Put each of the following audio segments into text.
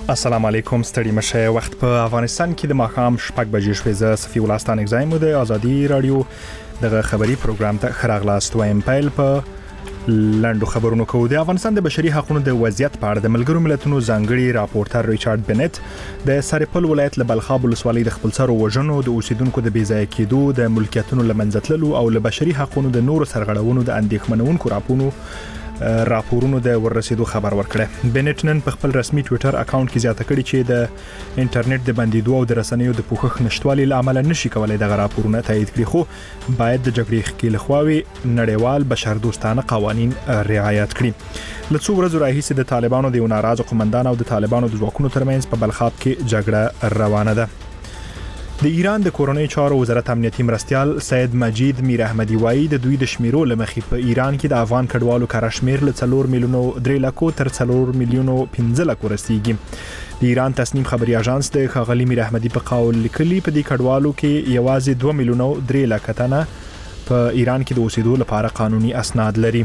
السلام علیکم ستړي مشه وخت په افغانستان کې د ماښام 6 بجې شوې. زه صفي ولستان اگزایم د ازادي رادیو دغه خبري پروګرام ته خراغلاست وایم. پیل په لاندو خبرونو کو د افغانستان د بشري حقوقو د وضعیت په اړه د ملګرو ملتونو ځانګړي راپورټر ریچارډ بنت د سرپل ولایت له بلخاب ولسوالۍ د خپل سر وژنو د اوسیدونکو د بیځای کېدو د ملکیتونو لمنځتللو او له بشري حقوقو د نورو سرغړونو د اندېښمنونکو راپورونو د ورسېدو خبر ورکړه. بنت نن په خپل رسمي ټوئیټر اکاونټ کې زیاته کړې چې د انټرنیټ د بندیدو او د رسنیو د پوښښ نشټوالي لامل نشي کولای دغه راپورونه تایید کړي، خو باید د جګړې ښکېل خواوي نړیوال بشردوستانه قوانین رعایت کړي. له څو ورځې راهیسې د طالبانو د یو ناراضه قومندان او د طالبانو د ځواکونو ترمنځ په بلخاب کې جګړه روانه ده. د ایران د کورونی چارو وزارت امنیتي مرستيال سید مجید میر احمدی وایي د دوی د شمیرو لمخې په ایران کې د افغان کډوالو کار شمیر له 4 میلیونو 3 لکو تر 4 میلیونو 15 لکو رسیدي. د ایران تصنیم خبري اژانس د خاغلی میر احمدی په قول لیکلي په دې کډوالو کې یوازې 2 میلیونو 3 لک تنه په ایران کې د اوسېدو لپاره قانوني اسناد لري.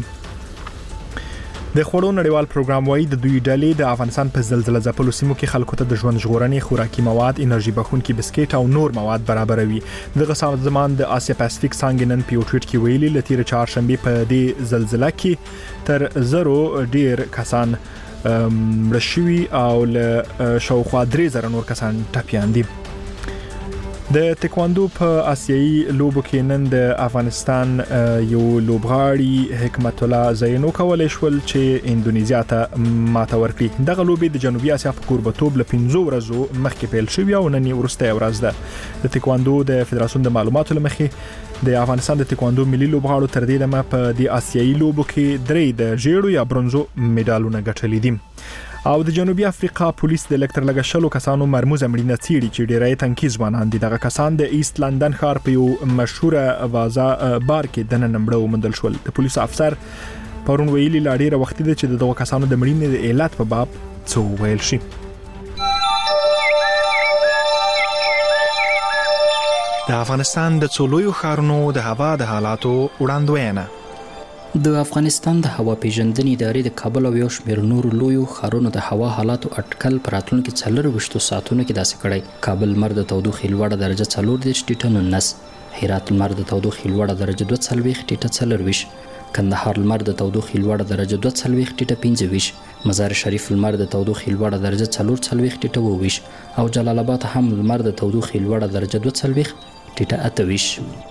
د خوړو نړیوال پروګرام وايي د دوی ډلې د افغانستان په زلزلہ ځپلو سیمو کې خلکو ته د ژوند ژغورنې خوراکي مواد، انرژي بخښونکي بسکټ او نور مواد برابروي. دغه سازمان د آسیا پاسفیک څانګې نن په یو ټویټ کې ویلي لتیر چهارشنبه په دې زلزلہ کې تر 0 ډیر کسان مړ شوي او له شاوخوا 3000 نور کسان ټپيان دي. د تکواندو په آسیایي لوبو کې نن د افغانستان یو لوبغاړي حکمت الله زینو کولای شول چې اندونیزیا ته ماته ورکړي. دغه لوبې د جنوبي آسیا په کوربتوب له 15 ورځو مخکې پیل شوې او نن وروسته ورځ ده. د تکواندو د فدراسیون د معلوماتو لمخې د افغانستان د تکواندو ملي لوبغاړو تر دې دمه په د آسیایي لوبو کې 3 د ژیړو یا برونزو میډالونه ګټلي دي. او د جنوبي افریقا پولیس د الکتر لګشلو کسانو مرموزه مړینه څیړي چې ډیرای تنکي ځوانان دي. دغه کسان د ایست لندن ښار په یو مشهوره وازا بار کې د ننمړو ومندل شول. د پولیس افسر پرون ویلي لا ډیره وخت دي چې دغه کسانو د مړینې د علت په باب څه ویل شي. د افغانستان د څولویو ښارونو د هوا د حالاتو وړاندوینه. د افغانستان د هوا پیژندنې ادارې د کابل او یو شمېر نورو لویو ښارونو د هوا حالاتو اټکل په راتلونکي 24 ساعتونو کې داسې کړی. کابل لمر د تودوخې لوړه درجه 14.19، هرات لمر د تودوخې لوړه درجه 42.24، کندهار لمر د تودوخې لوړه درجه 42.25، مزار شریف لمر د تودوخې لوړه درجه 44.28 او جلال آباد هم لمر د تودوخې لوړه درجه 42.28.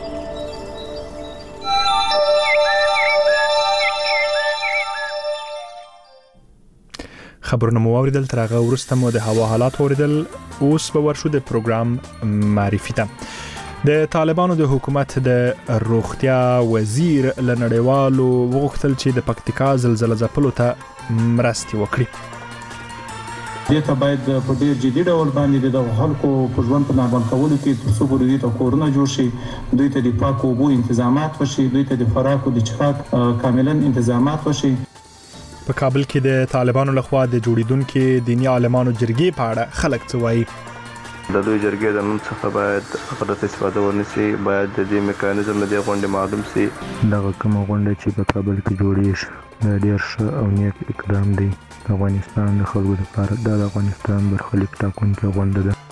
خبرونه مو اوریدل، تر هغه وروسته مو د هوا حالات اوریدل. اوس به ورشو د پروګرام معرفي ته. د طالبانو د حکومت د روغتیا وزیر له نړیوالو وغوښتل چې د پکتیکا زلزلہ ځپلو ته مرستې وکړي. دې ته باید په ډیر جدي ډول باندې د خلکو په ژوند په نابود کولو کې تر څو پورې د کورونه جوړ شي، دوی ته د پاکو اوبو تنظیمات وشي، دوی ته د خوراک او د څښاک کاملا تنظیمات وشي. په کابل کې د طالبانو لخوا د جوړیدونکو دینی عالمانو جرګې په اړه خلک څه وایي. د دوی جرګې د نوم څخه باید غلط استفاده ونشي، باید د دې میکانیزم د غونډې معلوم شي. دغه کوم غونډه چې په کابل کې جوړې شي د ډیر ښه او نیک اقدام دی. د افغانستان د خلکو لپاره د افغانستان برخلیک ټاکونکې غونډه ده.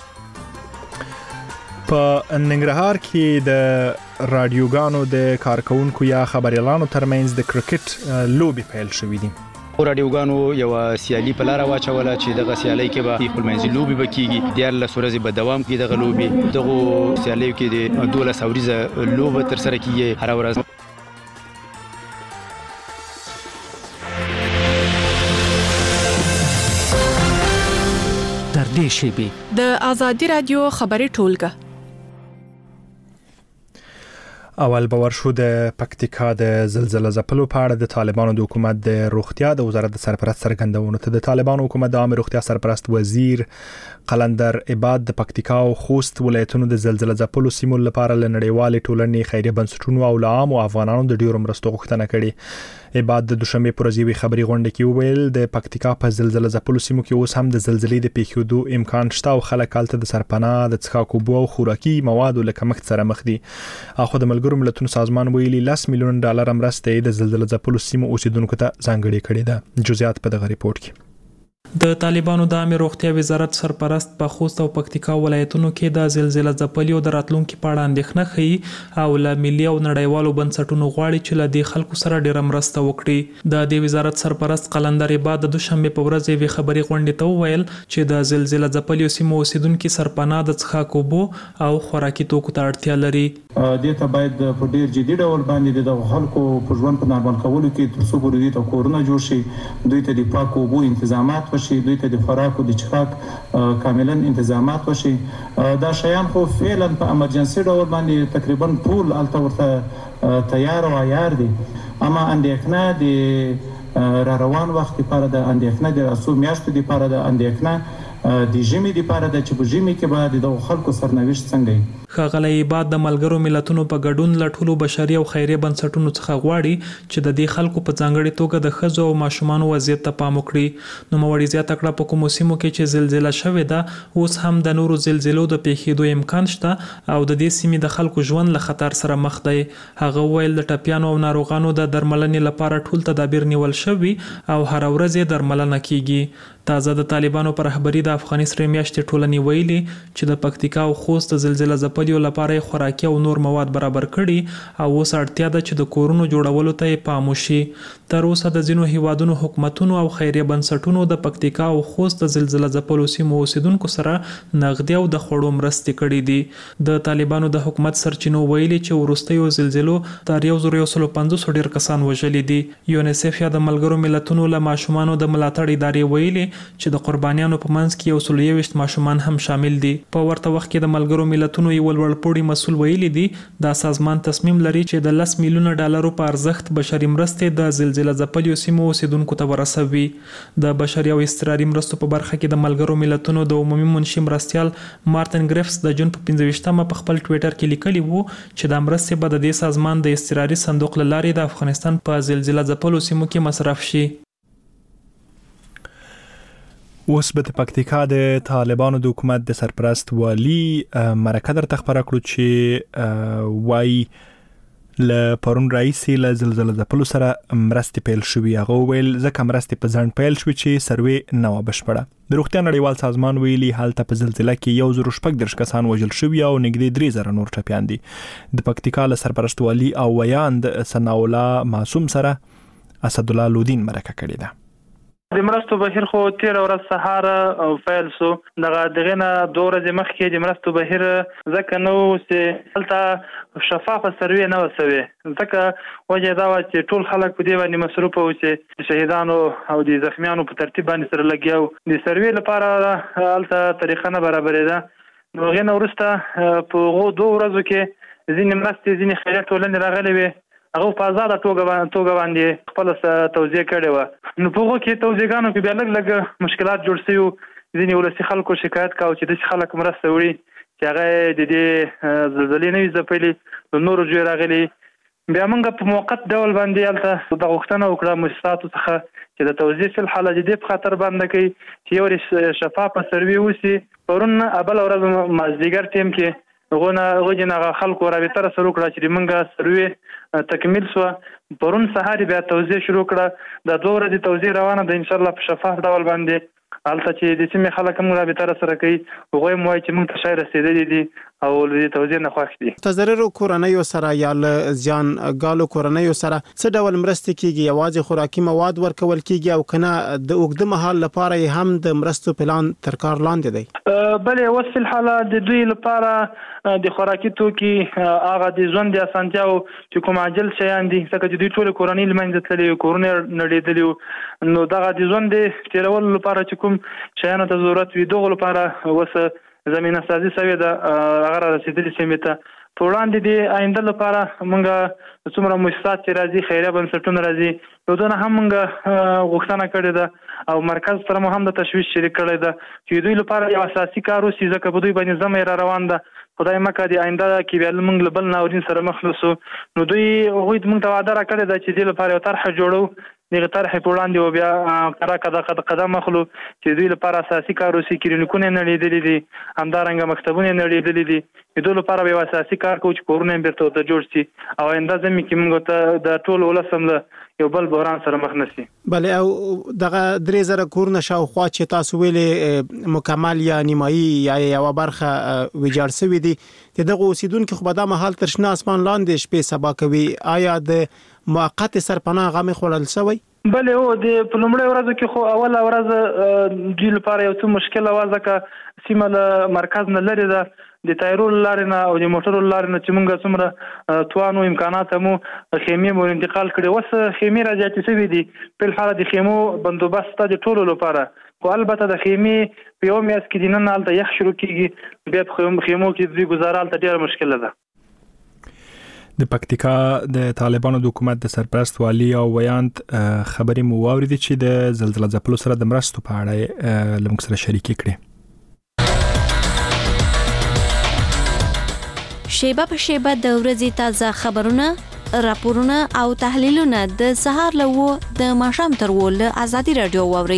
په ننګرهار کې د رادیوګانو د کارکونکو یا خبريالانو ترمنځ د کرکټ لوبي پیل شوې دي. رادیوګانو یو سیالي په لار واچوله چې دغه سیالي کې به خپل منځي لوبي بکیږي. د 14 ورځې به دوام کوي دغه لوبي. دغه سیالي کې د 12 ورځې لوبه تر سره کیږي هر ورځ. در دې شیبې د ازادي رادیو خبري ټولګه. اول باور شو د پکتیکا د زلزلہ ځپلو په اړه د طالبانو د حکومت د روغتیا د وزارت د سرپرست څرګندونو ته. د طالبانو حکومت د عامه روغتیا سرپرست وزیر قلندر عباد د پکتیکا او خوست ولایتونو د زلزلہ ځپلو سیمو لپاره له نړیوالې ټولنې خیریه بنسټونو او عام افغانانو د ډیرو مرستو غوښتنه کړې. عباد د دوشنبه پر ورځ یوې خبري غونډه کې وویل د پکتیکا په زلزلہ ځپلو سیمو کې اوس هم د زلزلې د پیښېدو امکان شته او خلک هلته د سرپناه، د څښاک اوبو او خوراکي موادو له کمښت سره مخ دي. اخو د ملګرو ملتونو سازمان ویلي 10 میلیون ډالر مرسته د زلزلہ ځپلو سیمو اوسیدونکو ته ځانګړې کړې ده. جزئیات په دغه ریپورت کې. د طالبانو د عامه روغتیا وزارت سرپرست په خوست او پکتیکا ولایتونو کې د زلزلې ځپلي او د راتلونکو په اړه اندېښنه ښيي او له ملي او نړیوالو بنسټونو غواړي چې له دې خلکو سره ډېره مرسته وکړي. د دې وزارت سرپرست قلندر عباد د دوشنبه په ورځ یوې خبري غونډې ته وویل چې د زلزلې ځپلي سیمو اوسیدونکو سرپناه د څښاک اوبو او خوراکي توکو ته اړتیا لري. دې ته باید په ډیر جدي ډول باندې د خلکو په ژوند په نارمل کولو کې تر څو پورې د کورونه جوړ شي، دوی ته د پاکو اوبو تنظیمات وشي، دوی ته د خوراکو د څښاک کاملا تنظیمات وشي. دا شیان خو فعلا په امرجنسي ډول باندې تقریبا ټول الته ورته تیار او عیار دي. اما اندېښنه د را روان وخت لپاره د اندېښنه د رسو میاشتو لپاره د اندېښنه د ژمي لپاره د چې په ژمي کې به د خلکو سرنوشت څنګه وي. ښاغلی عباد د ملګرو ملتونو په ګډون له ټولو بشري او خیریه بنسټونو څخه غواړي چې د دې خلکو په ځانګړي توګه د ښځو او ماشومانو وضعیت ته پام وکړي. نوموړي زیاته کړه په کومو سیمو کې چې زلزله شوې ده اوس هم د نورو زلزلو د پیښېدو امکان شته او د دې سیمې د خلکو ژوند له خطر سره مخ دی. هغه وویل د ټپیانو او ناروغانو د درملنې لپاره ټول تدابیر نیول شوي او هر ورځ یې درملنه کیږي. تازه د طالبانو پر رهبري د افغاني سرې میاشتې ټولنې ویلي چې د پکتیکا او خوست زلزله ځپلیو لپاره خوراکي او نور مواد برابر کړي او اوس اړتیا ده چې د کورونو جوړولو ته پام وشي. تر اوسه د ځینو هیوادونو حکومتونو او خیریه بنسټونو د پکتیکا او خوست زلزله ځپلو سیمو اوسیدونکو سره نغدي او د خوړو مرستې کړې دي. د طالبانو د حکومت سرچینو ویلي چې وروستیو زلزلو تر 1150 ډیر کسان وژلي دي. یونیسف یا د ملګرو ملتونو له ماشومانو د ملاتړ ادارې ویلي چې د قربانیانو په منځ کې 120 ماشومان هم شامل دي. په ورته وخت کې د ملګرو ملتونو یو لوړپوړي مسؤل ویلي دي دا سازمان تصمیم لري چې د $10 میلیونه په ارزښت بشري مرستې د زلزله ځپلیو سیمو اوسیدونکو ته ورسوي. د بشري او اضطراري مرستو په برخه کې د ملګرو ملتونو د عمومي منشي مرستیال مارتن ګریفس د جون په 25مه په خپل ټویټر کې لیکلی وو چې د مرستې به د دې سازمان د اضطراري صندوق له لارې د افغانستان په زلزله ځپلو سیمو کې مصرف شي. اوس به د پکتیکا د طالبانو د حکومت د سرپرست والی مرکه درته خبره کړو چې وایي له پرون راهیسې له زلزله ځپلو سره مرستې پیل شوې. هغه وویل ځکه مرستې په ځنډ پیل شوې چې سروې نه وه بشپړه. د روغتیا نړیوال سازمان ویلي هلته په زلزله کې 1040 کسان وژل شوي او نږدې 3000 نور ټپیان دي. د پکتیکا له سرپرست والی او ویاند ثناءالله معصوم سره اسدالله لودین مرکه کړې ده. د مرستو بهیر خو تیر ورځ سهار او فعال سو دغه نه 2 ورځې مخکې د مرستو بهیر ځکه نو چې هلته شفافه سروې نه وسوي ځکه وجه دا و چې ټول خلک په دې باندې مصروف وو چې شهیدانو او د زخمیانو په ترتیب باندې سره لګیاو. د سروې لپاره هلته طریقه نه برابرې ده. نو هغې نه وروسته په 2 ورځو کې ځینې مرستې ځینې خیریه ټولنې راغلې وې هغه په آزاده توګه باندې خپل توزیع کړې وه. نو په هغو کې توزیعګانو کې بیا لږ مشکلات جوړ شوي وو. ځینې ولسي خلکو شکایت کاوه چې داسې خلک مرسته وړي چې هغه د دې زلزلې نه وي ځپلي د نورو جوی راغلي. بیا موږ په موقت ډول باندې هلته د غوښتنه وکړه مؤسساتو څخه چې د توزیع فی الحال د دې په خاطر باندې کوي چې یو شفافه سروې وسي. پرون بله ورځ مازدیګر ټیم کې هغه خلکو رابطه سره وکړه چې موږ سروې تکمیل سوه. پرون سهار بیا توزیع شروع کړه. د 2 ورځې توزیع روانه ده انشاءالله په شفاف ډول باندې. هلته چې د سیمې خلک هم رابطه سره کوي هغوی هم وایي چې موږ ته شی رسېدلي دي او د توزیع نه خوښ دي. متضررو کورنیو سره یا له زیانګالو کورنیو سره څه ډول مرستې کیږي؟ یوازې خوراکي مواد ورکول کیږي او کنه د اوږده مهال لپاره هم د مرستو پلان تر کار لاندې دی؟ بلې اوس فی الحال د دوی لپاره د خوراکي توکي هغه د ژوند د اسانتیاو چې کوم عاجل شیان دي ځکه چې دوی ټولې کورنۍ له منځه تللي کورونه نړېدلي وو. نو دغه د ژوند د تېرولو لپاره چې کوم شیانو ته ضرورت وي دغو لپاره اوس زمینه سازي شوې ده هغه را رسېدلي سیمې ته. په وړاندې د آینده لپاره موږ څومره مؤسسات چې راځي خیریه بنسټونه راځي نو دونه هم موږ غوښتنه کړې ده او مرکز سره مو هم د تشویش شریک کړی ده چې دوی لپاره یو اساسي کار وسي ځکه په دوی باندې زمه را روان ده. خدای مکه د آینده کې بیا موږ له بل ناورین سره مخ نشو. نو دوی هغوی موږ ته وعده راکړې ده چې دې لپاره یو طرحه جوړو. دغه طرحې په وړاندې و بیا قدم اخلو چې دوی لپاره اساسي کار وسي. کلینیکونه نړېدلي دي همدارنګه مکتبونه نړېدلي دي. د دوی لپاره یو اساسي کار کوو چې کورونه هم بیرته ورته جوړ شي او آینده زمې کې موږ ته د ټول ولس هم له یو بل بحران سره مخ نشي. بله او دغه 3000 کورونه شاوخوا چې تاسو ویلې مکمل یا نیمایي یا یو برخه ویجاړ شوی دي دغه اوسیدونکو خو به د مهال تر شنه اسمان لاندې شپې سبا کوي آیا د موقت سرپناه غمه خلل شوی؟ بله او د پلومړی ورځ کې خو اوله ورځ دوی لپاره یو څه مشکل وازه ک سیمه له مرکز نه لري ده د تایرول لارې نه او د موټرو لارې نه چې موږ څومره توانو امکانات مو خیمې مو انتقال کړي وس خیمې راځي چې دي په حال د خیمو بندوبست د ټولو لپاره خو البته د خیمې په یو میاس کې دینه نه د یخ شروع کیږي بیا په خیمو کې د گزارال ته ډیره مشکل ده. د پکتیکا د طالبانو د حکومت د سرپرست والی او ویاند خبرې مو واوریدي چې د زلزلې ځپلو سره د مرستو په اړه لمږ سره شریک کړي. شیبه په شیبه د ورځې تازه خبرونه، راپورونه او تحلیلونه د سهار له د ماښام تر ول ازادي رادیو واوري.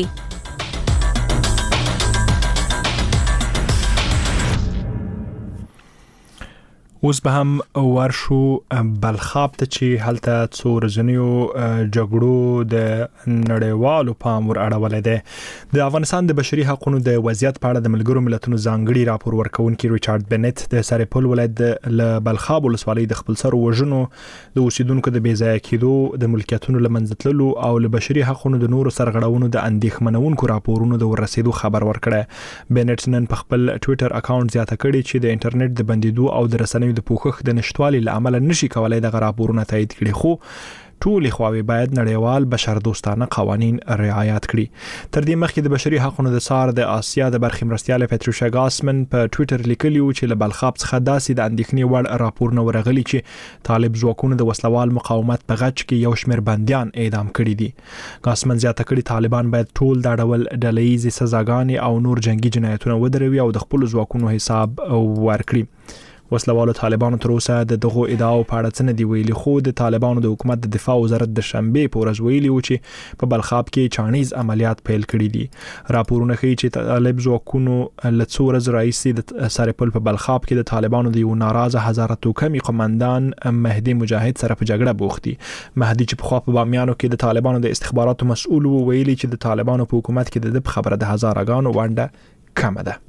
اوس به هم ورشو بلخاب ته چې هلته څو ورځنیو جګړو د نړیوالو پام ور اړولې ده. د افغانستان د بشري حقوقو د وضعیت په اړه د ملګرو ملتونو ځانګړي راپور ورکونکي ریچارډ بنت د سرپل ولایت له بلخاب ولسوالۍ د خپل سر وژنو د اوسیدونکو د بیځای کېدو د ملکیتونو لمنځه تللو او له بشري حقوقو د نورو سرغړونو د اندېښمنونکو راپورونو د ورسېدو خبر ورکړی. بنت نن په خپل ټوئیټر اکاونټ زیاته کړې چې د انټرنیټ د بندیدو او د رسنیو د پوښښ د نشټوالي لامل نشي کولای دغه راپورونه تایید کړي خو ټول خواوې باید نړیوال بشردوستانه قوانین رعایت کړي. تر دې مخکې د بشري حقوقو د سار د آسیا د برخې مرستیاله پټروشا ګاسمن په ټوئیټر لیکلی و چې له بلخاب څخه داسې د اندېښنې وړ راپورونه ورغلي چې طالب ځواکونو د وسلوال مقاومت په غچ کې یو شمېر بنديان اعدام کړي دي. ګاسمن زیاته کړي طالبان باید ټول د ډول ډله‌ییزې سزاګانې او نور جنگي جنایتونه ودروي او د خپل ځواکونو حساب ورکړي. وسلوالو طالبانو تر اوسه دغه ادعاو په اړه څه نه دی ویلي خو د طالبانو د حکومت د دفاع وزارت د شنبه په ورځ ویلي و چې په بلخاب کې چانیز عملیات پیل کړي دي. راپورونه ښیي چې طالب ځواکونو له څو ورځې راهیسې د سرپل په بلخاب کې د طالبانو د یو ناراضه هزاره توکمي قومندان مهدي مجاهد سره په جګړه بوخت دي. مهدي چې په خوا په بامیانو کې د طالبانو د استخباراتو مسؤل و ویلي چې د طالبانو په حکومت کې د خبره د هزارهګانو ونډه کمه ده.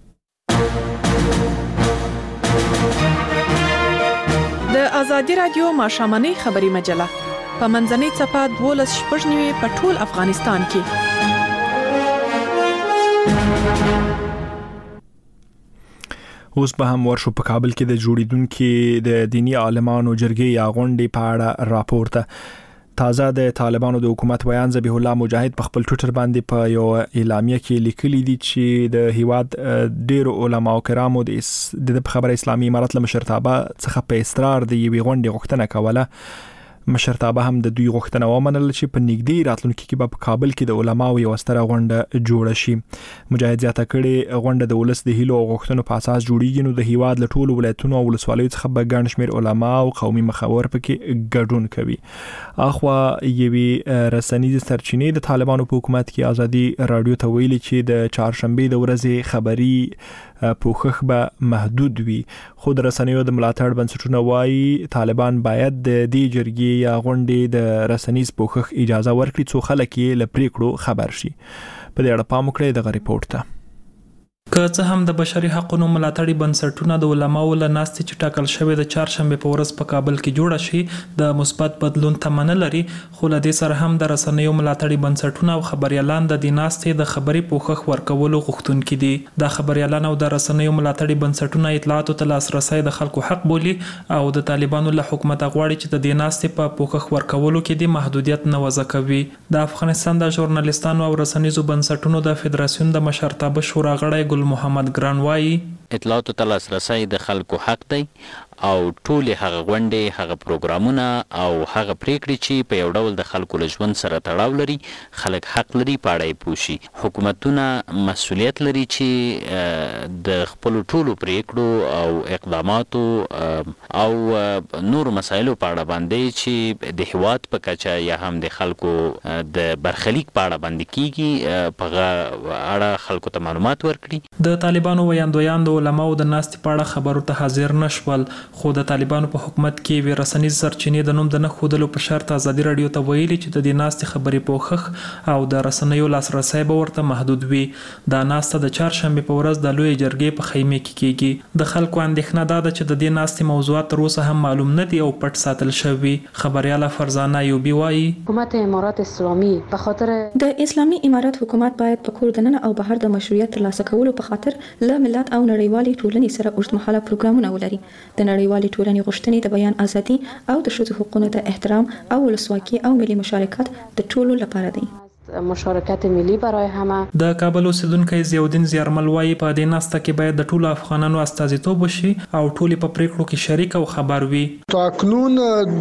د ازادي رادیو ماښامنۍ خبري مجله په منځنۍ صفحه 12:90 په ټول افغانستان کې. اوس به هم ورشو په کابل کې د جوړیدونکو د دینی عالمانو جرګې یا غونډې په اړه راپور ته تازه د طالبانو د حکومت ویان ذبیح الله مجاهد په خپل ټوئیټر باندې په یو اعلامیه کې لیکلي دي چې د هیواد ډیرو علما او کرامو د خبر اسلامي امارت له مشرتابه څخه په اصرار د یوې غونډې غوښتنه کوله. مشرتابه هم د دوی غوښتنه ومنله چې په نږدې راتلونکي کې به په کابل کې د علماو یو ستره غونډه جوړه شي. مجاهد زیاته کړي غونډه د ولس د هیلو او غوښتنو په اساس جوړیږي نو د هیواد له ټولو ولایتونو او ولسوالیو څخه به ګڼ شمېر علما او قومي مخاور پکې ګډون کوي. اخوا یوې رسنیزې سرچینې د طالبانو په حکومت کې ازادي رادیو ته ویلي چې د چهارشنبه د ورځې خبري پوښښ به محدود وي خو د رسنیو د ملاتړ بنسټونه وایي طالبان باید د دې جرګې یا غونډې د رسنیز پوښښ اجازه ورکړي څو خلک یې له پریکړو خبر شي. په دې اړه پام وکړئ دغه ریپورت ته. که څه هم د بشري حقوقو ملاتړي بنسټونه د علماو له ناستې چې ټاکل شوی د چهارشنبه په ورځ په کابل کې جوړه شي د مثبت بدلون تمنه لري خو له دې سره هم د رسنیو ملاتړي بنسټونه او خبريالان د دې ناستې د خبري پوښښ ورکولو غوښتونکي دي. د خبريالان او د رسنیو ملاتړي بنسټونه اطلاعاتو ته لاسرسي د خلکو حق بولي او د طالبانو له حکومت غواړي چې د دې ناستې په پوښښ ورکولو کې د محدودیت نه وضع کوي. د افغانستان د ژورنالیستانو او رسنیزو بنسټونو د فدراسیون د مشرتابه شورا غړی محمد ګران وايي اطلاعاتو ته لاسرسي د خلکو حق دی او ټول هغه غونډې هغه پروګرامونه او هغه پریکړې چې په یو ډول د خلکو له ژوند سره تړاو لري خلک حق لري پاړای پوشي. حکومتونه مسؤلیت لري چې د خپل ټولو پریکړو او اقداماتو او نور مسایلو په اړه باندې چې د هیواد په کچه یا هم د خلکو د برخلیک په اړه باندې کیږي په اړه خلکو ته معلومات ورکړي. د طالبانو ویاندویان د علماو د ناستې په اړه خبرو ته حاضر نشول، خو د طالبانو په حکومت کې وی رسنیز سرچینې د نوم د نه ښودلو په شرط ازادي راډیو ته ویلي چې د دې ناستې خبرې پوښښ او د رسنیو لاسرسی به ورته محدود وي. دا ناسته د چهارشنبې په ورځ د لوی جرګې په خیمه کې کیږي. د خلکو اندېښنه دا ده چې د دې ناستې موضوعات تر اوسه هم معلوم نه دي او پټ ساتل شوي. خبرياله فرزانه ایوبی وایي حکومت امارات اسلامی په خاطر د اسلامي امارات حکومت باید په کور دننه او بهر د مشروعیت ترلاسه کولو په خاطر له ملت او نړیوالې ټولنې سره اوږدمهاله پروګرامونه ولري. د نړیوالې ټولنې غوښتنې د بیان ازادي او د ښځو حقوقو ته احترام او ولسواکي او ملي مشارکت د ټولو لپاره دی. مشارکت ملی برای همه. د کابل اوسیدونکو ضیاءالدین زیارمل وایي په دې ناسته کې باید د ټولو افغانانو استازیتوب وشي او ټول په پریکړو کې شریک او خبر وي. تاکنون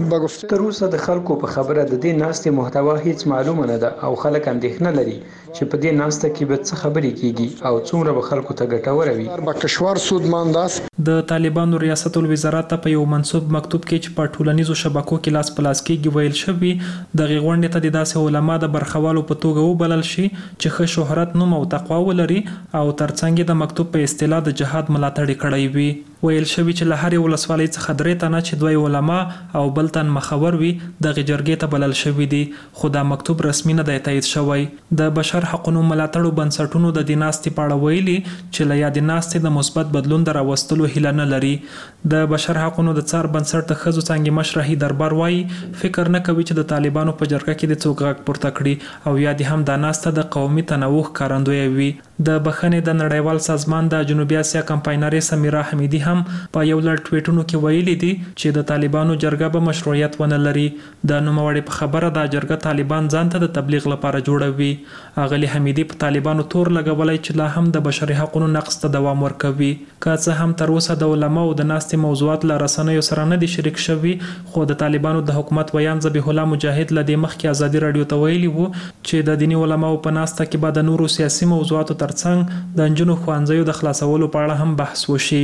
تر اوسه د خلکو په خبره د دې ناستې محتوا هیڅ معلومه نه ده او خلک اندېښنه لري چې په دې ناسته کې به څه خبرې کیږي او څومره به خلکو ته ګټوره وي. بکشوار سودمانداس د طالبانو ریاست الوزارت ته په یو منسوب مکتوب کې چې په ټولنیزو شبکو کې لاس پلاس کېږي ویل شوی د غونډې ته د داسې علما د برخوالو په توګه وبلل شي چې ښه شهرت نوم او تقوا ولري او ترڅنګ د مکتوب په اصطلاح د جهاد ملاتړ کړی وي. ویل شوی چې له هرې ولسوالۍ څخه 3 تنه چې 2 علما او بل تن مخور وي د جرګې ته بلل شوی دي، خو دا مکتوب رسمي نه دی تایید شوی. د بشر حقوقو ملاتړو بنسټونو د دې ناستې په اړه ویلي چې له یادې ناستې د مثبت بدلون د راوستلو هیله نه لري. د بشر حقوقو د څار بنسټ د ښځو څنګه مشرحي دربار وایي فکر نه کوي چې د طالبانو په جرګه کې د څوک غږ پورته کړي او یا دې هم دا ناسته د قومي تنوع ښکارندوی وي. د بخښنې د نړیوال سازمان د جنوبي اسیا کمپاینرې سمیرا حمیدي هم په یو لړ ټویټونو کې ویلي دي چې د طالبانو جرګه به مشروعیت ونه لري. د نوموړي په خبره دا جرګه طالبان ځان ته د تبلیغ لپاره جوړوي. اغلی حمیدي په طالبانو تور لګولای چې لا هم د بشري حقوقو نقض ته دوام ورکوي. که څه هم تر اوسه د علماو د ناستې موضوعات له رسنیو سره نه دي شریک شوي، خو د طالبانو د حکومت ویان ذبیح الله مجاهد له دې مخکې ازادي راډیو ته ویلي وو چې د دیني علماو په ناسته کې به د نورو سیاسي موضوعاتو ترڅنګ د نجونو ښوونځیو د خلاصولو په اړه هم بحث وشي.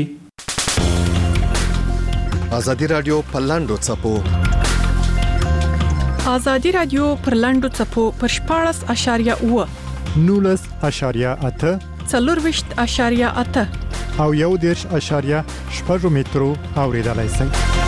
ازادي راډیو پر لاندو څپو ازادي راډیو پر لاندو څپو پر 14.8 19.8 24.8 او 1.8 مترو اوریدلای شئ.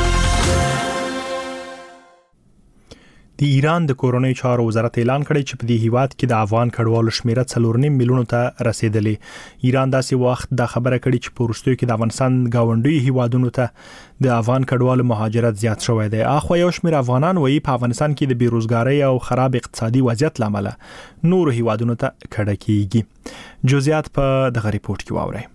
د ایران د کورونی چارو وزارت اعلان کړی چې په دې هیواد کې د افغان کډوالو شمیره 4.5 میلیون ته رسیدلې. ایران داسې وخت د خبره کړي چې په وروستیو کې د افغانستان گاونډي هیوادونو ته د افغان کډوالو مهاجرت زیات شوی دی. اخو یو شمېر افغانان وایي په افغانستان کې د بیروزګاری او خراب اقتصادي وضعیت لامل نور هیوادونو ته کډه کیږي. جزئیات په دغه ریپورت کې واورئ.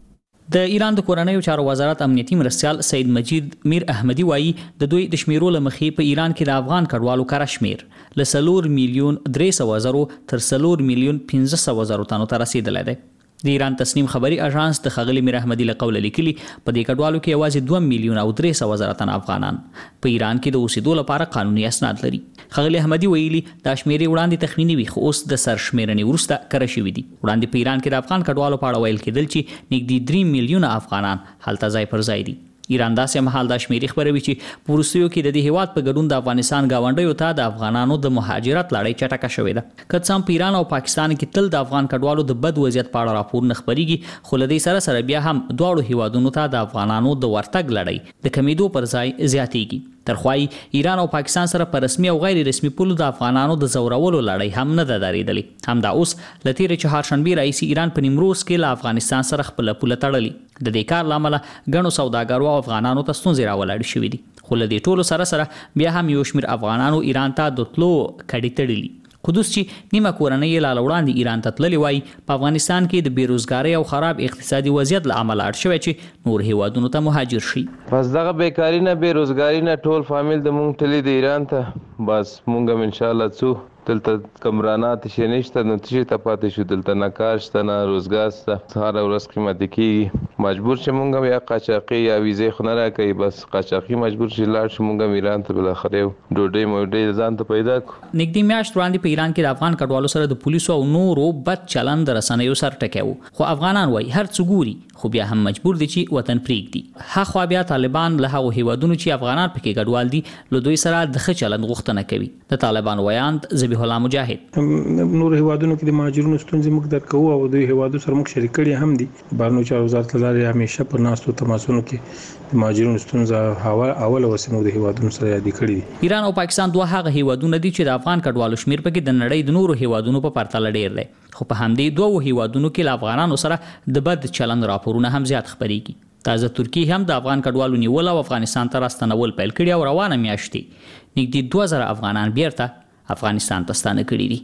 د ایران د کورنیو چارو وزارت امنیتي مرستیال سید مجید میر احمدی وایي د دوی د شمیرو لمخې په ایران کې د افغان کډوالو کار شمیر ل 4 میلیون 300,000 تر 4 میلیون 500,000 تنو ته رسیدلی دی. د ایران تصنیم خبري اژانس د خغلی میر احمدی له قوله لیکلي په دې کډوالو کې یوازې 2 میلیون او 300,000 تن افغانان په ایران کې د اوسېدو لپاره قانوني اسناد لري. خغلی احمدی ویلي دا شمیرې وړاندې تخمینی وي، خو اوس د سرشمیرنې وروسته کره شوي دي. وړاندې په ایران کې د افغان کډوالو په اړه ویل کېدل چې نږدې 3 میلیونه افغانان هلته ځای پر ځای دي. ایران داسې مهال دا شمیرې خبروي چې په وروستیو کې د دې هیواد په ګډون د افغانستان گاونډیو ته د افغانانو د مهاجرت لړۍ چټکه شوې ده. که څه هم په ایران او پاکستان کې تل د افغان کډوالو د بد وضعیت په اړه راپورونه خپریږي، خو له دې سره بیا هم دواړو هیوادونو ته د افغانانو د ورتګ لړۍ د کمیدو پر ځای زیاتېږي. ترخوای ایران او پاکستان سره په رسمي او غیر رسمي پولو د افغانانو د زورولو لړۍ هم نه ده درېدلې. همدا اوس له تېرې چهارشنبې راهیسې ایران په نیمروز کې له افغانستان سره خپله پوله تړلې. د دې کار له امله ګڼو سوداګرو او افغانانو ته ستونزې راولاړې شوې دي، خو له دې ټولو سره بیا هم یو شمېر افغانانو ایران ته د تلو کډې تړلي. قدوس چې نیمه کورنۍ یې لا وړاندې ایران ته تللې وای، په افغانستان کې د بیروزګارۍ او خراب اقتصادي وضعیت له امله اړ شوی چې نور هیوادونو ته مهاجر شي. بس دغه بیکاری نه بیروزګاری نه ټول فامیل د مونږ تللی د ایران ته، بس مونږ هم انشاءالله څو دلته کمرانات شي نشته، نو تشي ته پاتې شو، دلته نه کار شته نه روزګار شته، هره ورځ قیمتي کېږي. مجبور چې مونږ هم یا قاچاقي یا ویزې خو نه راکوي، بس قاچاقي مجبور چې لاړ شو مونږ هم ایران ته بالاخره یو ډوډۍ موډۍ ځان ته پیدا کړو. نږدې میاشت وړاندې په ایران کې د افغان کډوالو سره د پولیسو او نورو بد چلند د رسنیو سر ټکی و، خو افغانان وایي هر څه ګوري خو بیا هم مجبور دي چې وطن پرېږدي. هاخوا بیا طالبان له هغو هیوادونو چې افغانان پکې ګډوال دي له دوی سره د ښه چلند غوښتنه کوي. د طالبان ویاند ذبیح الله مجاهد: نور هیوادونو کې د مهاجرونو ستونزې موږ درک کوو او دوی هیوادو سره موږ شریک کړي هم دي. بهرنیو چارو وزارت لاره همیشه پر ناستو تماسونو کې د مهاجرونو ستونزه اوله وسیمو د هیوادونو سره یادې کړي دي. ایران او پاکستان دوه هغه هیوادونه دي چې د افغان کډوالو شمیر پکې د نړۍ د نورو هیوادونو په پرتله ډیر دی. خو په همدې دوه هیوادونو کې له افغانانو سره د بد چلند راپورونه هم زیات خپرېږي. تازه ترکیه هم د افغان کډوالو نیول او افغانستان ته راستنول پیل کړي او روانه میاشتې نږدې 2000 افغانان بیرته افغانستان ته ستانه کړي دي.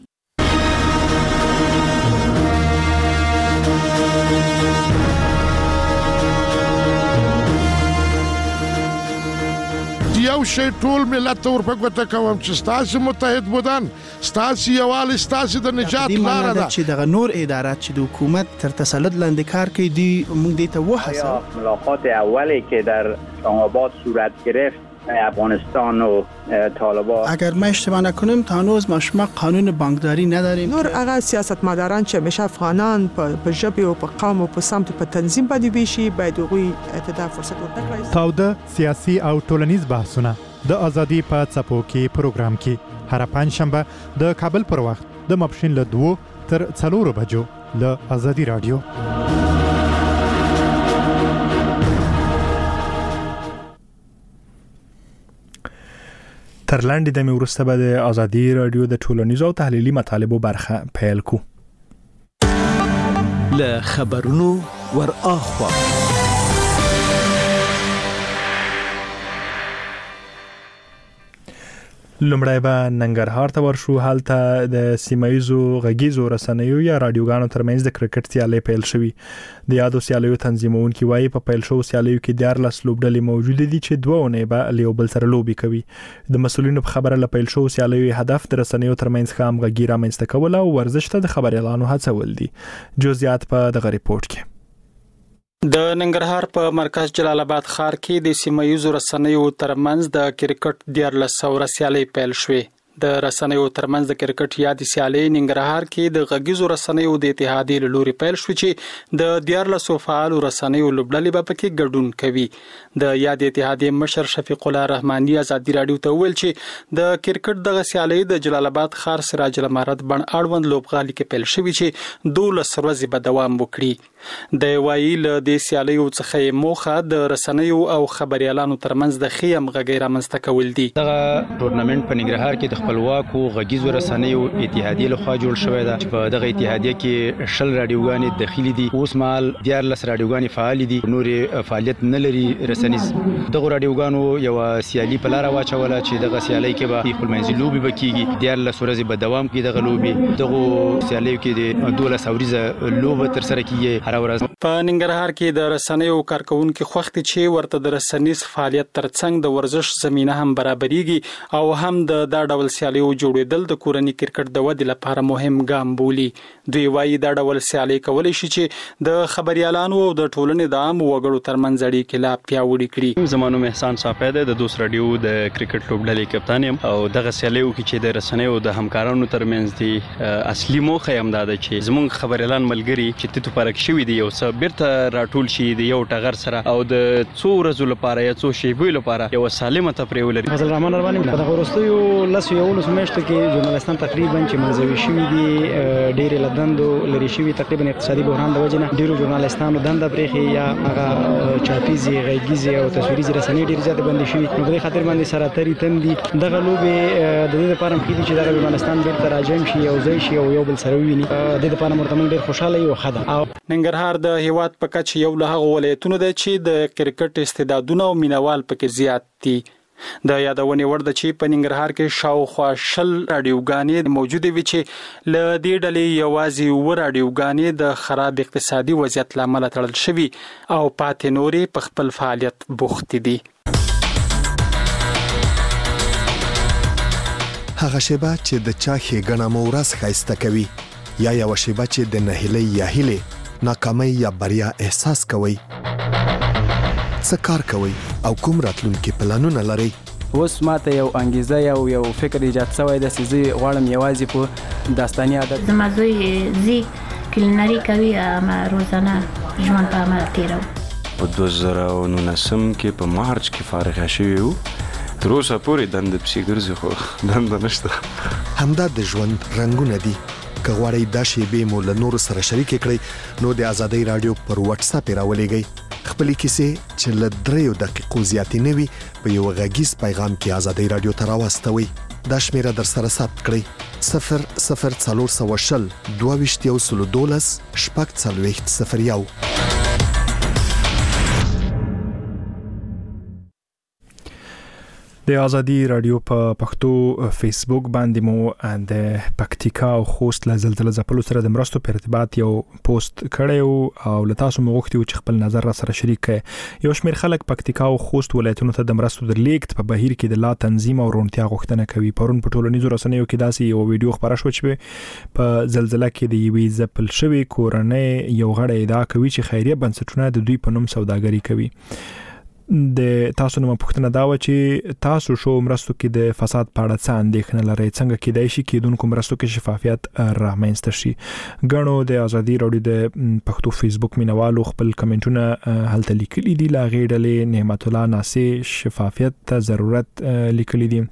یو شی ټول ملت ته ورپګوته کوم چې ستاسو متحد بودن ستاسو یووالی ستاسو د نجات لاره ده. چې دغه نور ادارات چې د حکومت تر تسلط لاندې کار کوي دی موږ دې ته وحسه. ملاقات اولی که در اسلام‌آباد صورت گرفت افغانستان و طالبان، اگر ما اشتباه نکنیم تا هنوز ما قانون بانکداری نداریم. نور هغه سیاستمداران چې همیشه افغانان په ژبه او په قوم او په سمت په تنظیم باندې ویشي باید هغوی ته فرصت ورکړي. تاوده سیاسي او ټولنیز بحثونه د ازادي په څپو کې پروګرام کې هر پنځشنبه د کابل پر وخت د ماپښین له 2 تر 4 بجو له ازادي رادیو. تر لاندې د وروسته به د ازادي رادیو د ټولنیزو او تحلیلي مطالبو برخه پیل کو. له خبرونو ور اخوا لومړی به ننګرهار ته ورشو. هلته د سیمایزو غږیزو رسنیو یا رادیوګانو ترمنځ د کرکټ سیالي پیل شوې. د یادو سیالیو تنظیمونکي وایي په پیل شو سیالیو کې 14 لوبډلې موجود دي چې دوه اونۍ به له یو بل سره لوبي کوي. د مسولینو په خبره له پیل شو سیالیو هدف د رسنیو ترمنځ ښه همغږي رامنځته کول او ورزش ته د خبريالانو هڅول دي. جزئیات په دغه ریپورت کې. د ننګرهار په مرکز جلال آباد ښار کې د سیمایزو رسنیو ترمنځ د کرکټ 14 سیالي پیل شوې. د رسنیو ترمنځ د کرکټ یادې سیالي ننګرهار کې د غږیزو رسنیو د اتحادیې له لوري پیل شو چې د 14 فعالو رسنیو لوبډلې به پکې ګډون کوي. د یادې اتحادیې مشر شفیق الله رحماني ازادي رادیو ته ویل چې د کرکټ دغه سیالي د جلال آباد ښار سراج الامارت بڼ اړوند لوبغالي کې پیل شوې چې 12 ورځې به دوام وکړي. د وایي له د سیالیو څخه موخه د رسنیو او خبريالانو ترمنځ د خیم غږی رامنځته کول دي. دغه ټورنمنت په ننګرهار کې د خپلواکو غږیزو رسنیو اتحادیې لخوا جوړ شوی دی. په دغه اتحادیه کې 10 رادیوګانې داخلي دي. اوس مهال 14 رادیوګانې فعال دي. نور فعالیت نه لري رسنیز. دغه رادیوګانو یو سیالي په لار واچوله چې دغه سیالي کې به خپلمنځي لوبي بکیږي. 14 ورځې به دوام کوي دغه لوبي. دغه سیالیو کې د 12 ورځې لوب تر سره کیږي. په ننګرهار کې د رسنیو کارکونکو خوښتي چې ورته د رسنیز فعالیت ترڅنګ د ورزش زمينه هم برابرېږي او هم د دا ډول سیالیو جوړېدل د کورنۍ کرکټ د ودې لپاره مهم ګام بولي. دوی وایي دا ډول سیالي کولای شي چې د خبريالانو او د ټولنې د عام وګړو ترمنځ اړیکې لا پیاوړې کړي. زمانو احسان صافی د دوست رادیو د کرکټ لوبډلې کپتان یم او دغه سیالیو کې چې د رسنیو د همکارانو ترمنځ دي اصلي موخه هم دا ده چې زموږ خبريالان ملګري چې تاسو پرک شوي دي یو څه بیرته راټول شي د یو ټغر سره او د څو ورځو لپاره یا څو شیبې لپاره یو سالمه تفریح ولري. فضل الرحمن رباني په دغه وروستیو لاسو یو لس میاشتو کې ژورنالستان تقریبا چې منځوي شوي دي ډېر لدندو لري شوي تقریبا اقتصادي بحران د وجې نه ډېرو ژورنالستانو دنده پرېښې یا هغه چاپیزي غږیزي او تصویري رسنۍ ډېرې زیاتې بندې شوي. نو په دې خاطر باندې سره ترې تندي دغه لوبې د دې لپاره هم ښه دي چې دغه ژورنالستان بیرته راجم شي یو ځای شي او یو بل سره وویني. د دې لپاره مرته موږ ډېر خوشاله یو ښه ده. ننګرهار د هیواد په کچ یو له هغو ولایتونو دی چې د کرکټ استعدادونه او مینوال پکې زیات دي. د یادونې وړ ده چې په ننګرهار کې شاوخوا 10 رادیوګانې موجودې وي چې له دې ډلې یوازې 9 رادیوګانې د خراب اقتصادي وضعیت لامل تړل شوي او پاتې نورې په خپل فعالیت بوخت دي. هغه شیبه چې د چا ښېګڼه مو ورځ ښایسته کوي یا یو شیبه چې د نهیلۍ یا هیلې ناکامۍ یا بریا احساس کوي. څه کار کوي او کوم راتلونکي پلانونه لري؟ اوس ماته یو انګیزه یو فکر ایجاد شوی دی چې زه غواړم یوازې په داستاني عادت زما زوی زی کلینري کوي روزانه ژوند په عمل تیرو. په 2019 کې په مارچ کې فارغ شوی وو. تر اوسه پورې دند پسې ګرځي خو دند نشته. همدا د ژوند رنگونه دي. که غواړئ دا شیبې مو له نورو سره شریک کړئ نو د آزادۍ رادیو پر واتس اپ راولېږئ. خپلې کیسې چې له 3 دقیقو زیاتې نه وي په یو غږیز پیغام کې آزادۍ رادیو ته راواستوئ. دا شمیره در سره ثبت کړئ 00420 22 12 د آزادی رادیو په پښتو فیسبوک باندې مو د پکتیکا او خوست له زلزلې ځپلو سره د مرستو په ارتباط یو پوسټ کړی او له تاسو مو غوښتي چې خپل نظر را سره شریک کړئ. یو شمېر خلک پکتیکا او خوست ولایتونو ته د مرستو د لیږد په بهیر کې د لا تنظیم او روڼتیا غوښتنه کوي. پرون په ټولنیزو رسنیو کې داسې یو ویډیو خبره شو چې په زلزلې کې د یوې ځپل شوی کورنۍ یو غړی ادعا کوي چې خیریه بنسټونه د دوی په نوم سوداګري کوي. د تاسو نو پوښتنه دا و چې تاسو شو مرستو کې د فساد په اړه څه اندېښنه لرئ؟ څنګه کېدای شي کېدونکو مرستو کې شفافیت رامنځته شي؟ غنو د آزادی رادیو د پښتو فیسبوک مینوالو خپل کمنټونه هلته لیکلي دي. لا غېډلې نعمت الله ناصر شفافیت ته ضرورت لیکلي دي.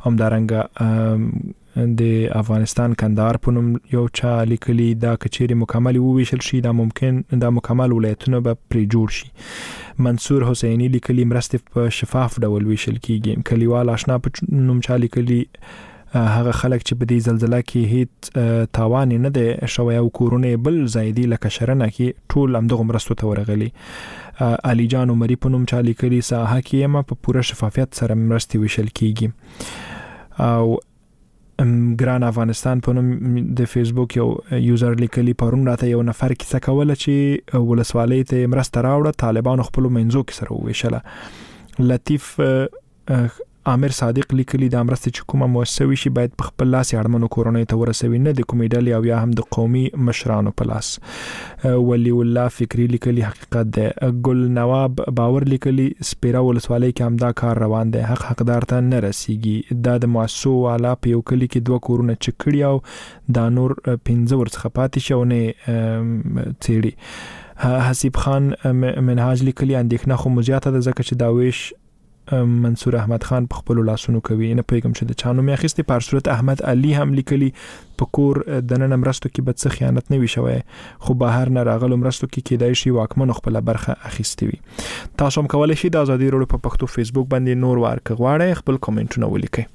همدارنګه د افغانستان کندهار په نوم یو چا لیکلي دا کچېری مکمل وویشل شي دا ممکن دا مکمل ولایتونه به پرې جوړ شي. منصور حسینی لیکلي مرستې په شفاف ډول ویشل کیږي. کلیوال آشنا په نوم چا لیکلي هغه خلک چې په دې زلزلې کې هیڅ تاوان نه دی شوی او کورونه بل زایدي لکه شرنه کې ټول همدغه مرستو ته ورغلي. علي جان عمري په نوم چا لیکلي ساحه کې ما په پوره شفافیت سره مرستې ویشل کیږي. او ګران افغانستان په نوم د فیسبوک یو یوزر لیکلی پرون راته یو نفر کیسه کوله چې ولسوالۍ ته مرسته راوړه طالبانو خپل منځو کې سره وویشله. لطیف عامر صادق لیکلی د مرستې چې کومه مؤسسه وشي باید په خپل لاس اړمنو کورونې ته ورسوي نه د کومې ډلې او یا هم د قومي مشرانو په لاس. ولی الله فکری لیکلی حقیقت ده. ګل نواب باور لیکلی سپیرا ولسوالۍ کې هم دا کار روان دی حقدار ته نه رسیږي. دا د مؤسسو والا په یو کلی کې 2 کورونه چکړی او دا نور 15 ورڅخه پاتې شو نه تیری. حسیب خان منهاج لیکلی اندېښنه خو مزیاته ده ځکه چې دا ویش منصور احمد خان په خپل لاسونو کوي. نه پیغام چې د چانو مې اخیستي. په صورت احمد علي هم لیکلي په کور د نن مرستو کې بد څه خیانت نه وی شوی خو بهر نه راغلو مرستو کې کېدای شي واکمن خپل برخه اخیستي وي. تاسو هم کولای شئ د آزادی رادیو په پښتو فیسبوک باندې نور ورکه غواړئ خپل کمنټونه ولیکئ.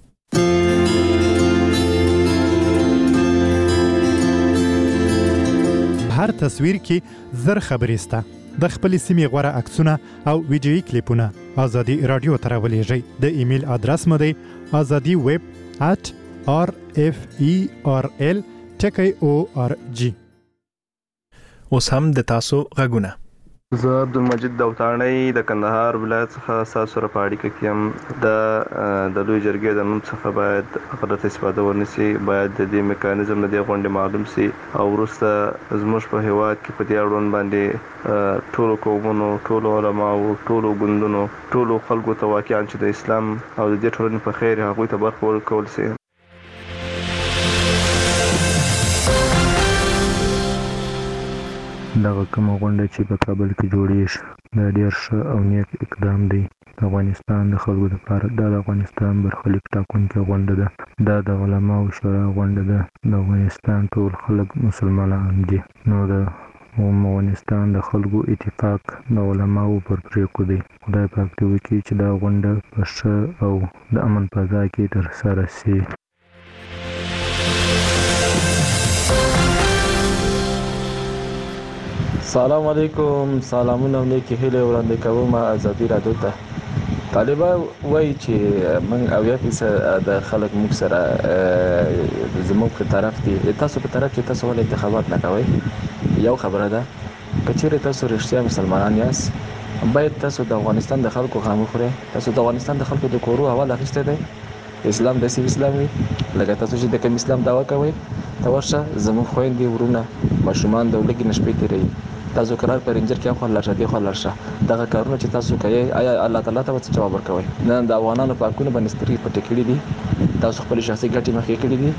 هر تصویر کې زر خبرې سته. د خپل سیمې غوره عکسونه او ویډیويي کلیپونه آزادی رادیو ته راولېږئ. د ایمیل ادرس مو دی azadi@rferl.org. اوس هم د تاسو غږونه. زه عبدالمجید داوطاڼی د کندهار ولایت څخه تاسو سره په اړیکه کې یم. د لوی جرګې د نوم څخه باید غلط استفاده ونشي. باید د دې میکانیزم د دې غونډې معلوم شي او وروسته زموږ په هیواد کې په دې اړوند باندې ټولو قومونو ټولو علماو ټولو ګوندونو ټولو خلکو ته واقعاً چې د اسلام او د دې ټولنې په خیر هغوی ته برخه ورکول شي. دغه کومه غونډه چې په کابل کې جوړیږي دا ډېر ښه او نیک اقدام دی. د افغانستان د خلکو لپاره دا د افغانستان برخلیک ټاکونکې غونډه ده. دا د علماو شورا غونډه ده. د افغانستان ټول خلک مسلمانان دي نو د افغانستان د خلکو اتفاق د علماو پر پریکړو دی. خدای پاک دې وکړي چې دا غونډه په ښه او د امن فضا کې ترسره شي. سلام علیکم. سلامونه نیکی هیله وړاندې کوم آزادی رادیو ته. طالبان وایي چې من 80% د خلک موږ سره زموږ په طرف دي. تاسو په طرف چې تاسو ولې انتخابات نه کوئ؟ یو خبره ده که چیرې تاسو رښتیا مسلمانان یاست باید تاسو د افغانستان د خلکو غم وخورئ. تاسو د افغانستان د خلکو د کورو حواله اخیستی دی. اسلام داسې اسلام وي لکه تاسو چې د کوم اسلام دعوا کوئ ته ورشه. زموږ خویندې ورونه ماشومان د لږې نه شپې تېروي. تاسو قرار په رنجر کې خو لارشه دی خو لارشه دغه کارونه چې تاسو کوي آیا الله تعالی ته څه جواب ورکوي؟ نه د افغانانو په حقونو باندې سترګې پټې کړې دي. تاسو خپل شخصي ګټې مخې کړې دي.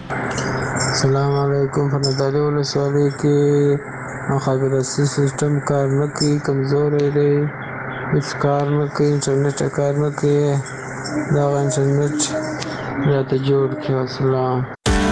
السلام علیکم. په نادعلي ولسوالۍ کې خبر رسي سیستم کار نه کوي، کمزوری دی، هیڅ کار نه کوي، انټرنیټ کار نه کوي. دغه انټرنیټ راته جوړ کړي. السلام.